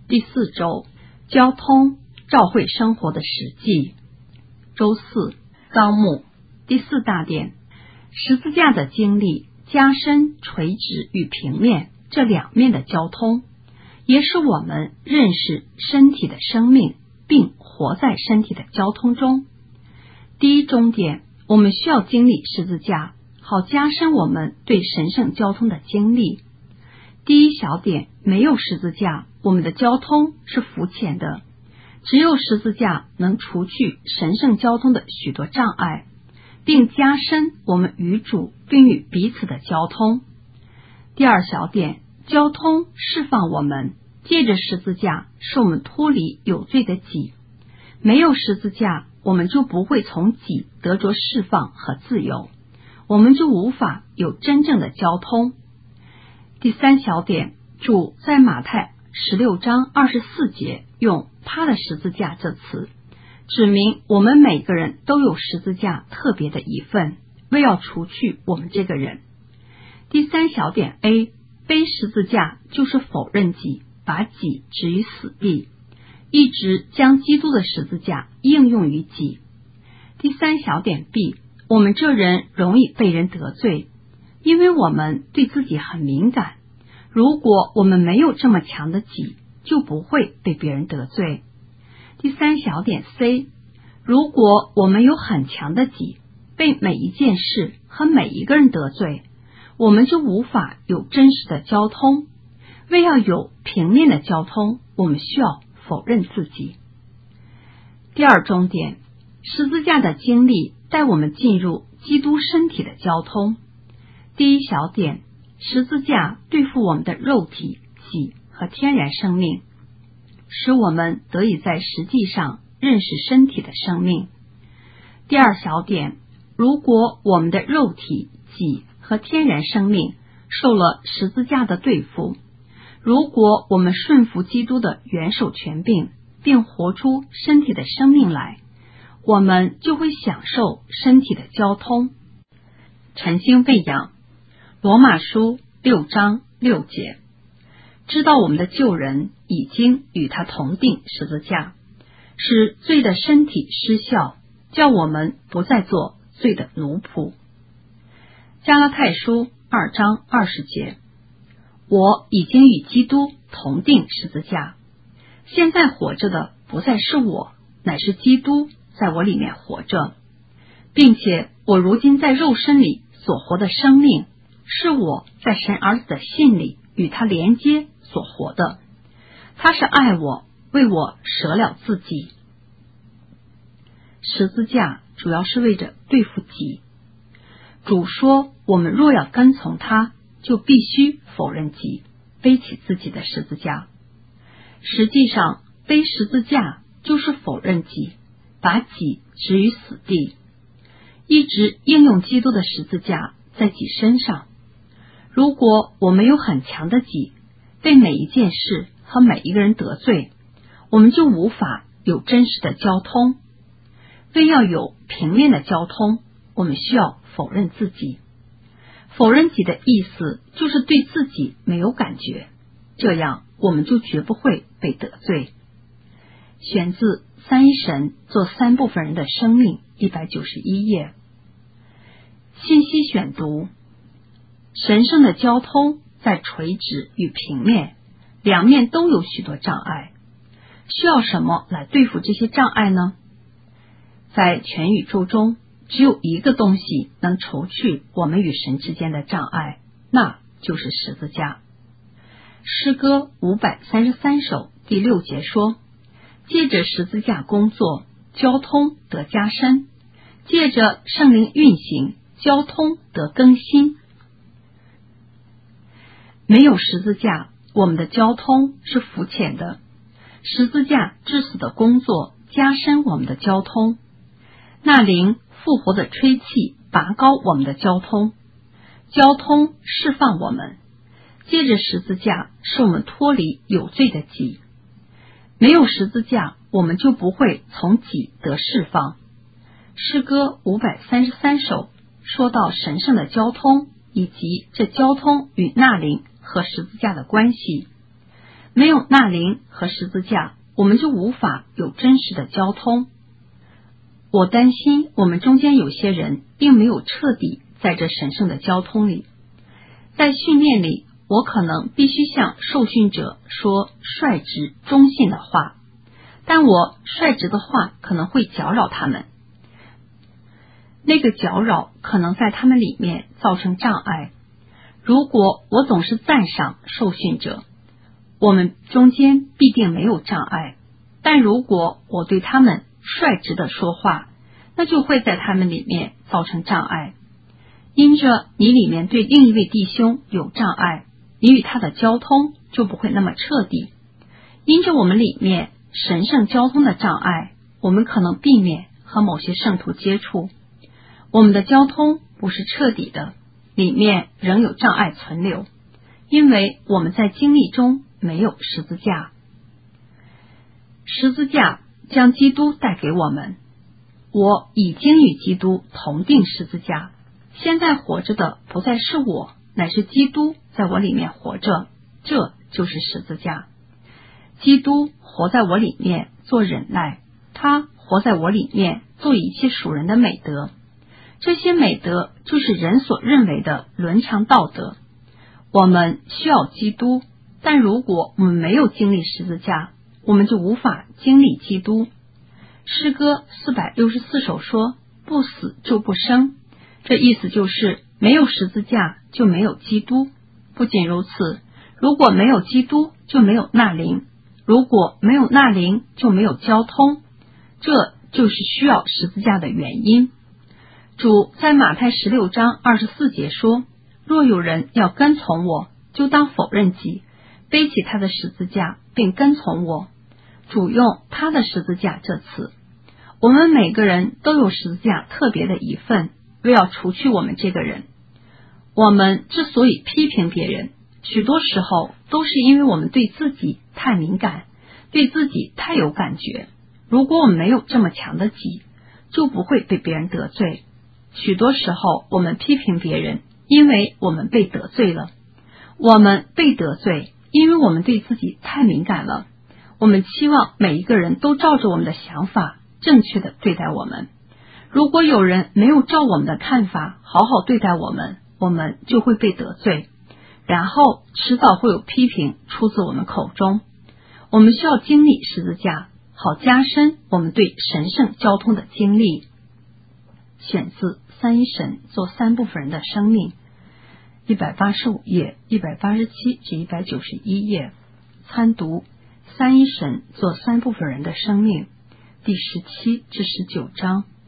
第4周交通照会生活的实际。周4纲目第4大点，十字架的经历加深垂直与平面这两面的交通，也使我们认识身体的生命并活在身体的交通中。第一中点，我们需要经历十字架，好加深我们对神圣交通的经历。第一小点，没有十字架，我们的交通是肤浅的，只有十字架能除去神圣交通的许多障碍，并加深我们与主并与彼此的交通。第二小点，交通释放我们，借着十字架使我们脱离有罪的己。没有十字架，我们就不会从己得着释放和自由，我们就无法有真正的交通。第三小点，主在马太16章24节用他的十字架这词，指明我们每个人都有十字架特别的一份，为要除去我们这个人。第三小点 A， 背十字架就是否认己，把己置于死地，一直将基督的十字架应用于己。第三小点 B， 我们这人容易被人得罪，因为我们对自己很敏感，如果我们没有这么强的己，就不会被别人得罪。第三小点 C， 如果我们有很强的己，被每一件事和每一个人得罪，我们就无法有真实的交通。为要有平面的交通，我们需要否认自己。第二中点，十字架的经历带我们进入基督身体的交通。第一小点，十字架对付我们的肉体、己和天然生命，使我们得以在实际上认识身体的生命。第二小点，如果我们的肉体、己和天然生命受了十字架的对付，如果我们顺服基督的元首权柄，并活出身体的生命来，我们就会享受身体的交通。晨星喂养，罗马书6章6节，知道我们的救人已经与他同定十字架，使罪的身体失效，叫我们不再做罪的奴仆。加拉太书2章20节，我已经与基督同定十字架，现在活着的不再是我，乃是基督在我里面活着，并且我如今在肉身里所活的生命，是我在神儿子的信里与他连接所活的。他是爱我，为我舍了自己。十字架主要是为着对付己。主说，我们若要跟从他，就必须否认己，背起自己的十字架。实际上，背十字架就是否认己，把己置于死地，一直应用基督的十字架在己身上。如果我们有很强的己，被每一件事和每一个人得罪，我们就无法有真实的交通。为要有平面的交通，我们需要否认自己。否认己的意思就是对自己没有感觉，这样我们就绝不会被得罪。选自三一神做三部分人的生命191页。信息选读，神圣的交通在垂直与平面两面都有许多障碍，需要什么来对付这些障碍呢？在全宇宙中，只有一个东西能除去我们与神之间的障碍，那就是十字架。诗歌533首第6节说，借着十字架工作，交通得加深；借着圣灵运行，交通得更新。没有十字架，我们的交通是肤浅的。十字架致死的工作加深我们的交通。那灵复活的吹气拔高我们的交通，交通释放我们，借着十字架使我们脱离有罪的己。没有十字架，我们就不会从己得释放。诗歌533首说到神圣的交通，以及这交通与那灵和十字架的关系。 没有那灵和十字架，我们就无法有真实的交通。我担心我们中间有些人并没有彻底在这神圣的交通里。在训练里，我可能必须向受训者说率直中性的话，但我率直的话可能会搅扰他们，那个搅扰可能在他们里面造成障碍。如果我总是赞赏受训者，我们中间必定没有障碍，但如果我对他们率直的说话，那就会在他们里面造成障碍。因着你里面对另一位弟兄有障碍，你与他的交通就不会那么彻底。因着我们里面神圣交通的障碍，我们可能避免和某些圣徒接触。我们的交通不是彻底的，里面仍有障碍存留，因为我们在经历中没有十字架。十字架将基督带给我们，我已经与基督同定十字架。现在活着的不再是我，乃是基督在我里面活着，这就是十字架。基督活在我里面做忍耐，他活在我里面做一切属人的美德。这些美德就是人所认为的伦常道德。我们需要基督，但如果我们没有经历十字架，我们就无法经历基督。诗歌464首说，不死就不生，这意思就是没有十字架就没有基督。不仅如此，如果没有基督就没有那灵，如果没有那灵就没有交通，这就是需要十字架的原因。主在马太16章24节说，若有人要跟从我，就当否认己，背起他的十字架并跟从我。主用他的十字架这词，我们每个人都有十字架特别的一份，为要除去我们这个人。我们之所以批评别人，许多时候都是因为我们对自己太敏感，对自己太有感觉。如果我们没有这么强的己，就不会被别人得罪。许多时候我们批评别人，因为我们被得罪了。我们被得罪，因为我们对自己太敏感了。我们期望每一个人都照着我们的想法正确的对待我们。如果有人没有照我们的看法好好对待我们，我们就会被得罪，然后迟早会有批评出自我们口中。我们需要经历十字架，好加深我们对神圣交通的经历。选自三一神做三部分人的生命，185页、187至191页。参读三一神做三部分人的生命第17至19章。